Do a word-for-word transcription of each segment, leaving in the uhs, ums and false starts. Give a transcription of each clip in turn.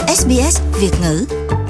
ét bê ét Việt ngữ.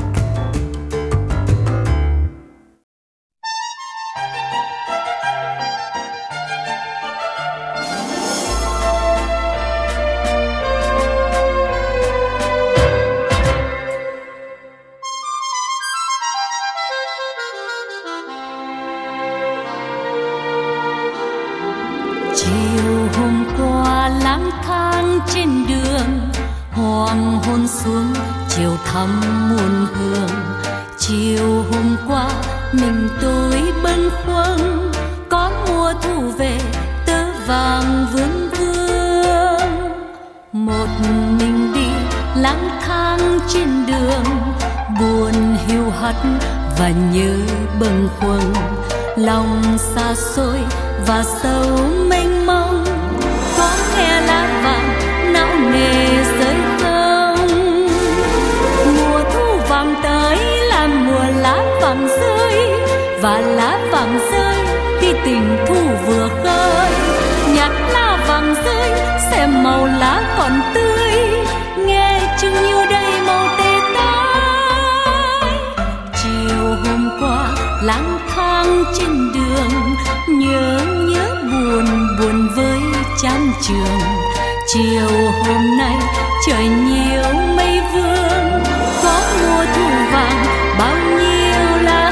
Chiều hôm qua lang thang trên đường, hoàng hôn xuống chiều thăm muôn hương. Chiều hôm qua mình tôi bâng khuâng, có mùa thu về tơ vàng vương vương. Một mình đi lang thang trên đường, buồn hiu hắt và nhớ bâng khuâng. Lòng xa xôi và sâu mênh mông, có nghe lá vàng não nề rơi không. Mùa thu vàng tới là mùa lá vàng rơi, và lá vàng rơi khi tình thu vừa khơi. Nhặt lá vàng rơi xem màu lá còn tươi, nghe chừng như đầy màu tê tái. Chiều hôm qua lang thang trên đường, nhớ nhớ buồn buồn với chán trường. Chiều hôm nay trời nhiều mây vương, có mùa thu vàng bao nhiêu lá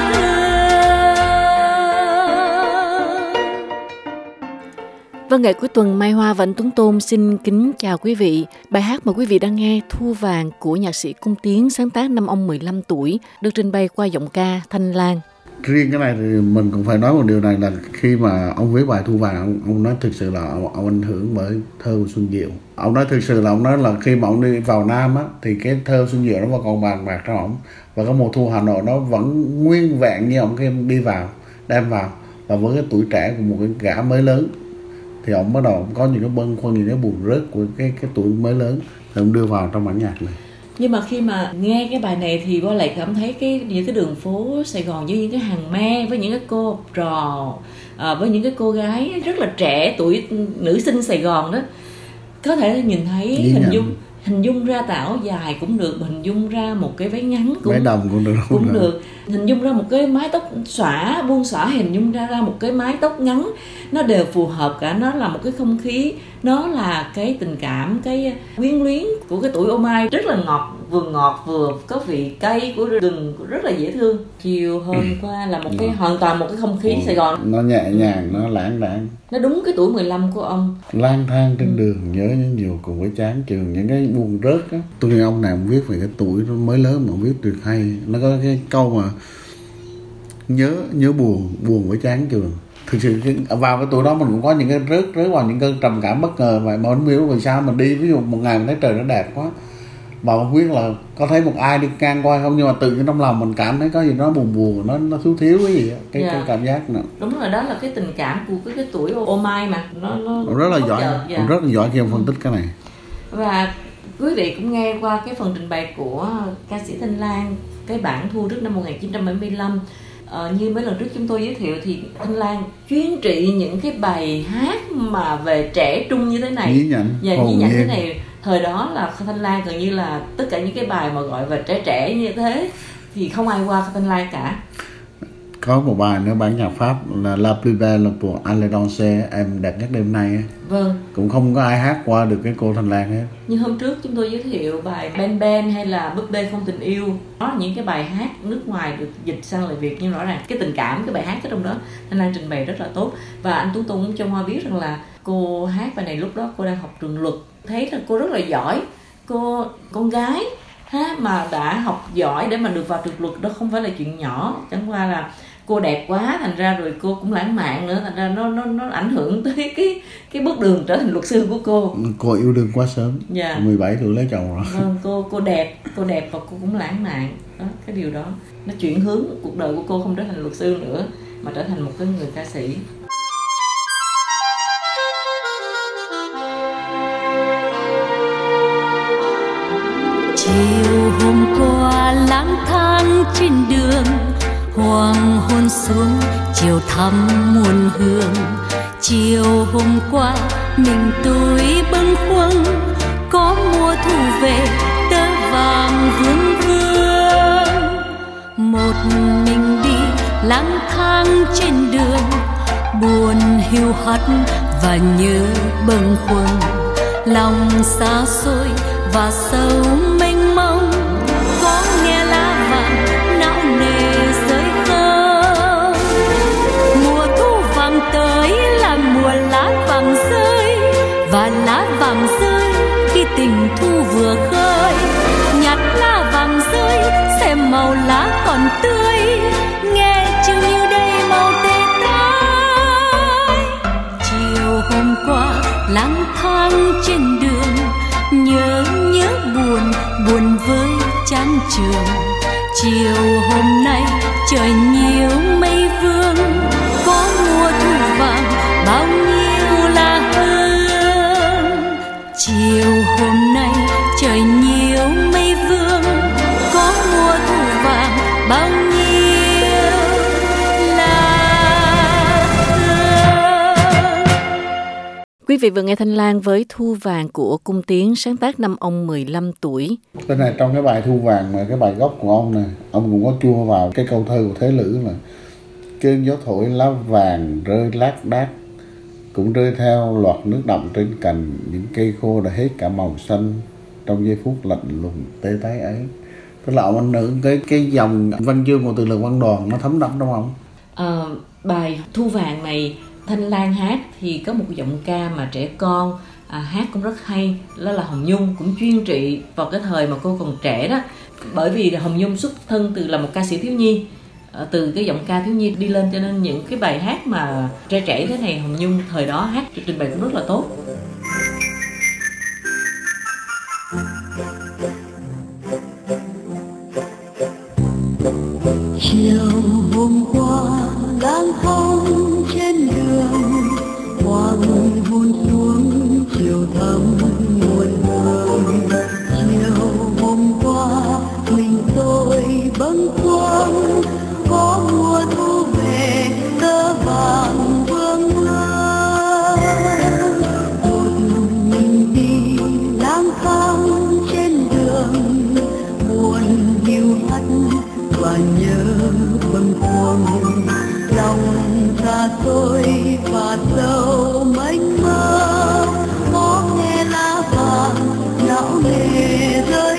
hương. Vâng, ngày cuối tuần Mai Hoa và anh Tuấn Tôn xin kính chào quý vị. Bài hát mà quý vị đang nghe Thu Vàng của nhạc sĩ Cung Tiến, sáng tác năm ông mười lăm tuổi, được trình bày qua giọng ca Thanh Lan. Riêng cái này thì mình cũng phải nói một điều này là khi mà ông viết bài Thu Vàng, ông, ông nói thực sự là ông, ông ảnh hưởng bởi thơ của Xuân Diệu. Ông nói thực sự là ông nói là khi mà ông đi vào Nam á, thì cái thơ Xuân Diệu nó vẫn còn bàn bạc trong ông, và cái mùa thu Hà Nội nó vẫn nguyên vẹn như ông khi ông đi vào, đem vào, và với cái tuổi trẻ của một cái gã mới lớn thì ông bắt đầu ông có những cái bâng khuâng, những cái buồn rớt của cái cái tuổi mới lớn thì ông đưa vào trong bản nhạc này. Nhưng mà khi mà nghe cái bài này thì Bo lại cảm thấy cái những cái đường phố Sài Gòn với những cái hàng me, với những cái cô học trò, à, với những cái cô gái rất là trẻ tuổi, nữ sinh Sài Gòn đó, có thể nhìn thấy Nghĩ hình nhận. dung hình dung ra tà áo dài cũng được, hình dung ra một cái váy ngắn cũng, Váy đầm cũng được, cũng được. được hình dung ra một cái mái tóc xõa buông xõa, hình dung ra ra một cái mái tóc ngắn, nó đều phù hợp cả. Nó là một cái không khí, nó là cái tình cảm, cái quyến luyến của cái tuổi ô mai, rất là ngọt, vừa ngọt vừa có vị cay của rừng, rất là dễ thương. Chiều hôm qua là một cái hoàn toàn một cái không khí Sài Gòn, nó nhẹ nhàng, nó lãng đãng, nó đúng cái tuổi mười lăm của ông. Lang thang trên đường nhớ những nhiều cùng với chán trường, những cái buồn rớt á. Tôi nghĩ ông này ông viết về cái tuổi mới lớn mà ông viết tuyệt hay. Nó có cái câu mà nhớ nhớ buồn buồn với chán trường. Thực sự vào cái tuổi đó mình cũng có những cái rớt rớt vào những cơn trầm cảm bất ngờ vậy, mà không biết vì sao mình đi, ví dụ một ngày mình thấy trời nó đẹp quá mà không biết là có thấy một ai đi ngang qua không, nhưng mà tự nhiên trong lòng mình cảm thấy có gì nó buồn buồn, nó nó thiếu thiếu cái gì đó. Cái, yeah. cái cảm giác nữa. Đúng rồi, đó là cái tình cảm của cái, cái tuổi ô mai mà nó, nó ông rất là giỏi, dạ. ông rất là giỏi khi ông phân tích cái này. Và quý vị cũng nghe qua cái phần trình bày của ca sĩ Thanh Lan, cái bản thu trước năm một nghìn chín trăm bảy mươi lăm. Ờ, như mấy lần trước chúng tôi giới thiệu thì Thanh Lan chuyên trị những cái bài hát mà về trẻ trung như thế này, nhí nhảnh, và nhí nhảnh thế này. Thời đó là Thanh Lan gần như là tất cả những cái bài mà gọi về trẻ trẻ như thế thì không ai qua Thanh Lan cả. Có một bài nữa bản nhạc Pháp là La Plus Belle pour aller danser, em đẹp nhất đêm nay. Vâng. Cũng không có ai hát qua được cái cô Thanh Lan hết. Như hôm trước chúng tôi giới thiệu bài Ben Ben hay là Búp bê không tình yêu, đó là những cái bài hát nước ngoài được dịch sang lời Việt, nhưng rõ ràng cái tình cảm, cái bài hát ở trong đó Thanh Lan trình bày rất là tốt. Và anh Tuấn Tùng cũng cho Hoa biết rằng là cô hát bài này lúc đó cô đang học trường luật, thấy là cô rất là giỏi, cô con gái ha, mà đã học giỏi để mà được vào trường luật đó không phải là chuyện nhỏ. Chẳng qua là cô đẹp quá, thành ra rồi cô cũng lãng mạn nữa, thành ra nó nó nó ảnh hưởng tới cái cái bước đường trở thành luật sư của cô. Cô yêu đương quá sớm, dạ. mười bảy tuổi lấy chồng rồi. Vâng, cô cô đẹp, cô đẹp và cô cũng lãng mạn. Đó, cái điều đó nó chuyển hướng cuộc đời của cô, không trở thành luật sư nữa mà trở thành một cái người ca sĩ. Chiều hôm qua lang thang trên đường, hoàng hôn xuống chiều thăm muôn hương. Chiều hôm qua mình tôi bâng khuâng, có mùa thu về tơ vàng mình đi lang thang trên đường, buồn hiu hắt và nhớ bâng khuâng, lòng xa xôi và sâu mênh mông. Có nghe lá vàng não nề rơi không? Mùa thu vàng tới là mùa lá vàng rơi, và lá vàng rơi khi tình thu vừa khơi. Nhặt lá vàng rơi xem màu lá còn tươi, nghe chừng như đây màu tê tái. Chiều hôm qua lang thang trên đường, nhớ nhớ buồn buồn với chán trường. Chiều hôm nay trời nhiều mây vương, có mùa thu vàng bao nhiêu là hương. Chiều hôm nay trời nhiều mây vương, có mùa thu vàng bao nhiêu là hương. Quý vị vừa nghe Thanh Lan với Thu Vàng của Cung Tiến, sáng tác năm ông mười lăm tuổi. Cái này trong cái bài Thu Vàng mà cái bài gốc của ông này, ông cũng có chua vào cái câu thơ của Thế Lữ là: cơn gió thổi lá vàng rơi lác đác, cũng rơi theo loạt nước đọng trên cành, những cây khô đã hết cả màu xanh trong giây phút lạnh lùng tê tái ấy. Tức là ông anh nữ cái cái dòng văn chương của Từ Lực Văn Đoàn nó thấm đẫm trong ông. À, bài Thu Vàng này Thanh Lan hát thì có một giọng ca mà trẻ con à, hát cũng rất hay, đó là Hồng Nhung, cũng chuyên trị vào cái thời mà cô còn trẻ đó. Bởi vì Hồng Nhung xuất thân từ là một ca sĩ thiếu nhi, à, từ cái giọng ca thiếu nhi đi lên, cho nên những cái bài hát mà trẻ trẻ thế này Hồng Nhung thời đó hát trình bày cũng rất là tốt. Chiều hôm qua lang thang trên đường, hoàng hôn xuống chiều thắm muôn hương. Chiều hôm qua mình tôi bâng khuâng, có mùa thu về tơ vàng vương vương. Một mình đi lang thang trên đường, buồn hiu hắt và nhớ bâng khuâng, lòng xa xôi và sâu mênh mông. Có nghe lá vàng não nề rơi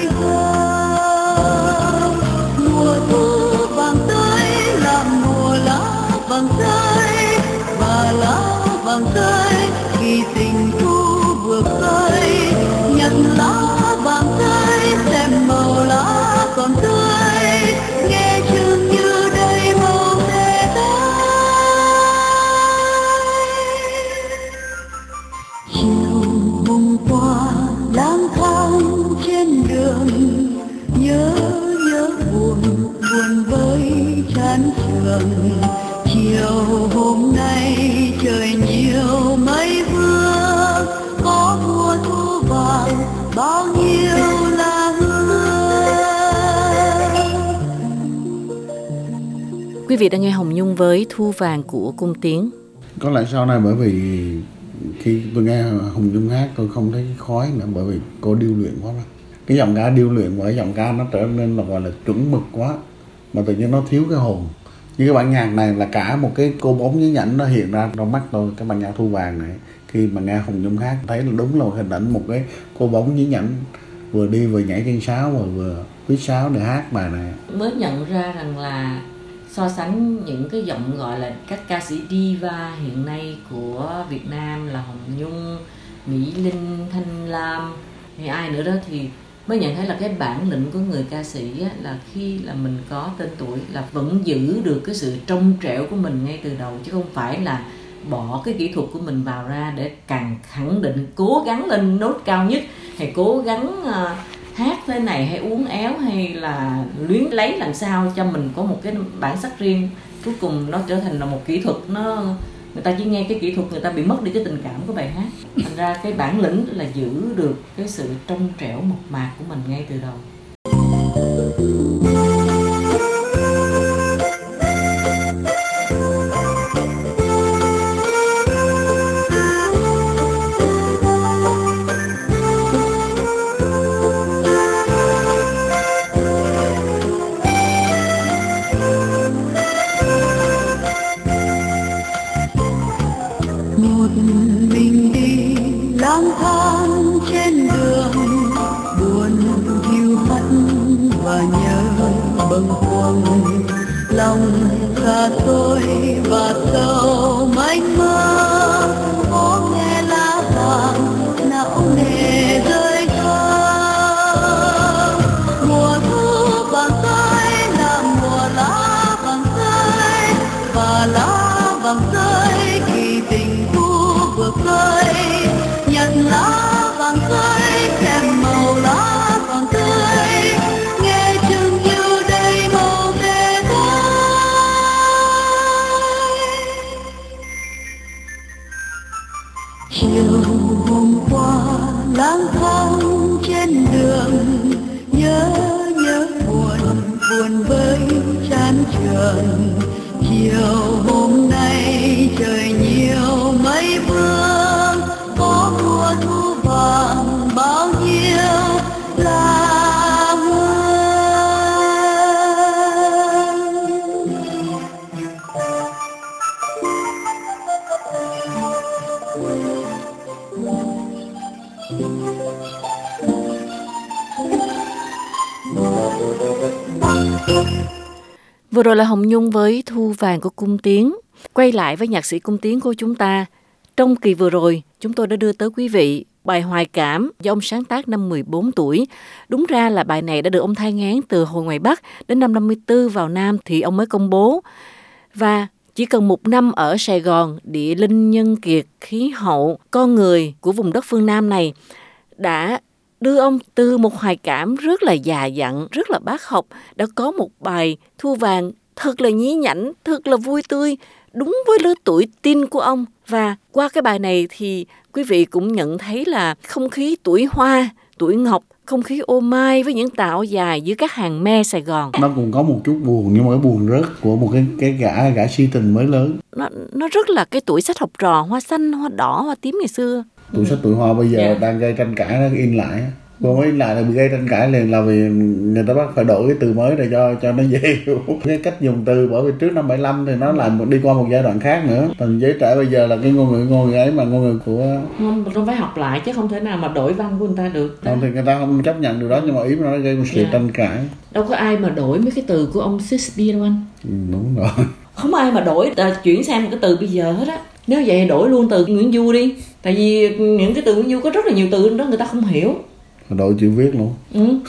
rơi, mùa thu vàng tới là mùa lá vàng rơi, và lá vàng rơi khi tình thu vừa khơi. Nhặt lá vàng rơi xem màu lá còn tươi, nghe chừng như đây màu tê tái. Chiều hôm qua lang thang trên đường, nhớ nhớ buồn buồn với chán trường. Chiều hôm nay trời nhiều mây vương, có mùa thu vàng bao nhiêu là hương. Quý vị đang nghe Hồng Nhung với Thu Vàng của Cung Tiến. Có lẽ sau này bởi vì khi tôi nghe Hồng Nhung hát tôi không thấy khói nữa, bởi vì cô điêu luyện quá đó. Cái giọng ca điêu luyện và cái giọng ca nó trở nên là gọi là chuẩn mực quá, mà tự nhiên nó thiếu cái hồn. Như cái bản nhạc này là cả một cái cô bóng nhí nhảnh nó hiện ra trong mắt tôi. Cái bản nhạc Thu Vàng này khi mà nghe Hồng Nhung hát thấy là đúng là một hình ảnh một cái cô bóng nhí nhảnh vừa đi vừa nhảy trên sáo và vừa huýt sáo để hát bài này. Mới nhận ra rằng là so sánh những cái giọng gọi là các ca sĩ diva hiện nay của Việt Nam là Hồng Nhung, Mỹ Linh, Thanh Lam hay ai nữa đó, thì mới nhận thấy là cái bản lĩnh của người ca sĩ á, là khi là mình có tên tuổi là vẫn giữ được cái sự trong trẻo của mình ngay từ đầu, chứ không phải là bỏ cái kỹ thuật của mình vào ra để càng khẳng định, cố gắng lên nốt cao nhất, hay cố gắng uh, hát thế này hay uốn éo, hay là luyến lấy làm sao cho mình có một cái bản sắc riêng. Cuối cùng nó trở thành là một kỹ thuật, nó người ta chỉ nghe cái kỹ thuật, người ta bị mất đi cái tình cảm của bài hát. Thành ra cái bản lĩnh là giữ được cái sự trong trẻo mộc mạc của mình ngay từ đầu. và nhớ bâng khuâng, lòng xa xôi và sâu mênh mông. Có nghe lá vàng não nề rơi thơm, mùa thu vàng rơi là mùa lá vàng rơi, và lá vàng rơi khi tình thu vừa khơi. Nhận lá vàng rơi kèm màu lá vàng tươi, nghe chừng yêu đầy màu về chiều hôm qua lang thang trên đường, nhớ nhớ buồn buồn với chán trường. Chiều hôm nay trời nhiều mây vương, có mùa thu vàng bao nhiêu là hương. Vừa rồi là Hồng Nhung với Thu Vàng của Cung Tiến. Quay lại với nhạc sĩ Cung Tiến của chúng ta. Trong kỳ vừa rồi, chúng tôi đã đưa tới quý vị bài Hoài Cảm do ông sáng tác năm mười bốn tuổi. Đúng ra là bài này đã được ông thai nghén từ hồi ngoài Bắc, đến năm năm mươi tư vào Nam thì ông mới công bố. Và chỉ cần một năm ở Sài Gòn, địa linh nhân kiệt, khí hậu, con người của vùng đất phương Nam này đã đưa ông từ một hoài cảm rất là già dặn, rất là bác học, đã có một bài Thu Vàng thật là nhí nhảnh, thật là vui tươi, đúng với lứa tuổi teen của ông. Và qua cái bài này thì quý vị cũng nhận thấy là không khí tuổi hoa, tuổi ngọc, không khí ô mai với những tà áo dài giữa các hàng me Sài Gòn. Nó cũng có một chút buồn, nhưng mà cái buồn rớt của một cái cái gã gã si tình mới lớn. Nó nó rất là cái tuổi sách học trò, hoa xanh, hoa đỏ, hoa tím ngày xưa. Tuổi sách tuổi hoa bây giờ yeah. đang gây tranh cãi, nó in lại. Vừa mới in lại là bị gây tranh cãi liền, là vì người ta bắt phải đổi cái từ mới để cho cho nó dễ hiểu cái cách dùng từ, bởi vì trước năm bảy lăm thì nó lại đi qua một giai đoạn khác nữa. Thành giới trẻ bây giờ là cái ngôn ngữ ngôn ngữ ấy mà ngôn ngữ của không, mình phải học lại chứ không thể nào mà đổi văn của người ta được. Không thì người ta không chấp nhận điều đó, nhưng mà ý nó gây một sự yeah. tranh cãi. Đâu có ai mà đổi mấy cái từ của ông Shakespeare đâu anh. Ừ, đúng rồi. Không ai mà đổi chuyển sang một cái từ bây giờ hết á. Nếu vậy đổi luôn từ Nguyễn Du đi, tại vì những cái từ Nguyễn Du có rất là nhiều từ đó người ta không hiểu. Đội chữ viết luôn. Ừ.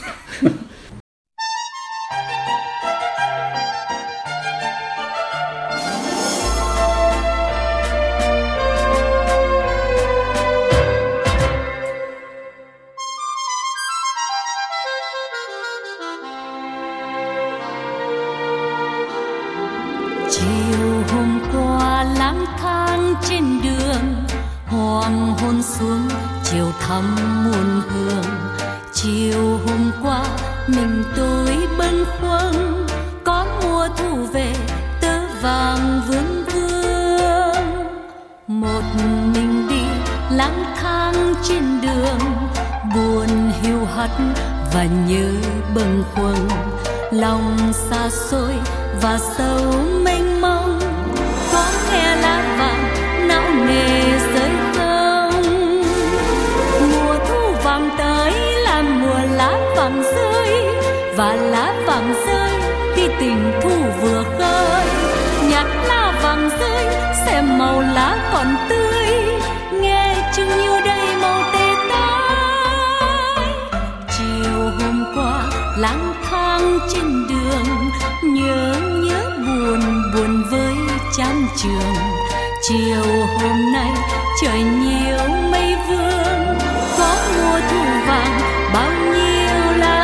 Chiều hôm qua lang thang trên đường, hoàng hôn xuống chiều thắm muôn hương. Chiều hôm qua mình tôi bâng khuâng, có mùa thu về tơ vàng vương vương. Một mình đi lang thang trên đường, buồn hiu hắt và nhớ bâng khuâng. Lòng xa xôi và sâu mênh mông, có nghe lá vàng não nề rơi không. Mùa thu vàng tới là mùa lá vàng rơi, và lá vàng rơi khi tình thu vừa khơi. Nhặt lá vàng rơi xem màu lá còn tươi, nghe chừng như đầy màu tê tái. Chiều hôm qua lang thang trên đường, nhớ nhớ buồn buồn với chán trường. Chiều hôm nay trời nhiều mây vương, có mùa thu vàng bao nhiêu lá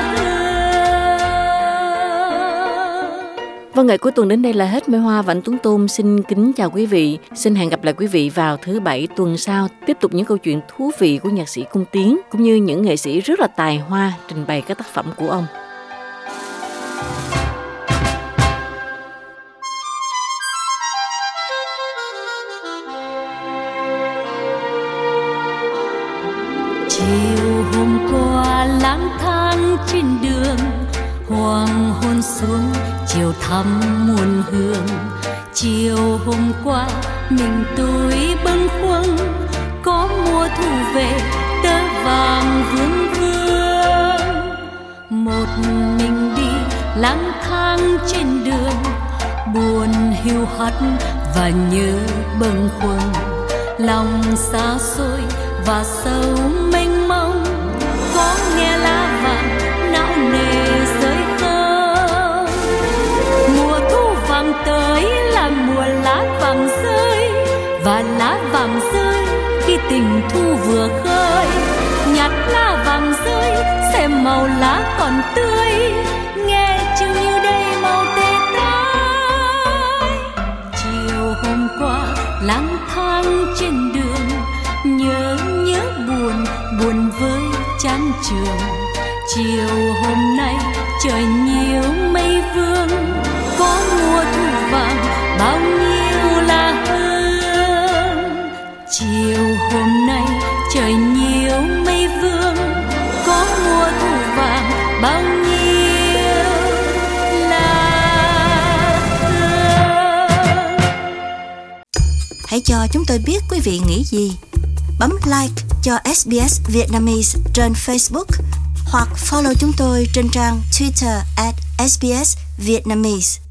hương. Vâng, ngày cuối tuần đến đây là hết. Mai Hoa và anh Tuấn Tôn xin kính chào quý vị. Xin hẹn gặp lại quý vị vào thứ Bảy tuần sau, tiếp tục những câu chuyện thú vị của nhạc sĩ Cung Tiến, cũng như những nghệ sĩ rất là tài hoa trình bày các tác phẩm của ông. Chiều hôm qua lang thang trên đường, hoàng hôn xuống chiều thắm muôn hương. Chiều hôm qua mình tôi bâng khuâng, có mùa thu về tơ vàng vương vương. Một mình đi lang thang trên đường, buồn hiu hắt và nhớ bâng khuâng, lòng xa xôi và sâu mênh mông. Có nghe lá vàng não nề rơi không? Mùa thu vàng tới là mùa lá vàng rơi, và lá vàng rơi khi tình thu vừa khơi. Nhặt lá vàng rơi xem màu lá còn tươi, nghe chiều như đây màu tê tái. Chiều hôm qua lang thang trên đường, nhớ nhớ buồn buồn với chán trường. Chiều hôm nay trời nhiều mây vương, có mùa thu vàng bao nhiêu là hương. Chiều hôm nay trời nhiều mây vương, có mùa thu vàng bao nhiêu là hương. Hãy cho chúng tôi biết quý vị nghĩ gì. Bấm like cho ét bê ét Vietnamese trên Facebook hoặc follow chúng tôi trên trang Twitter at ét bê ét Vietnamese.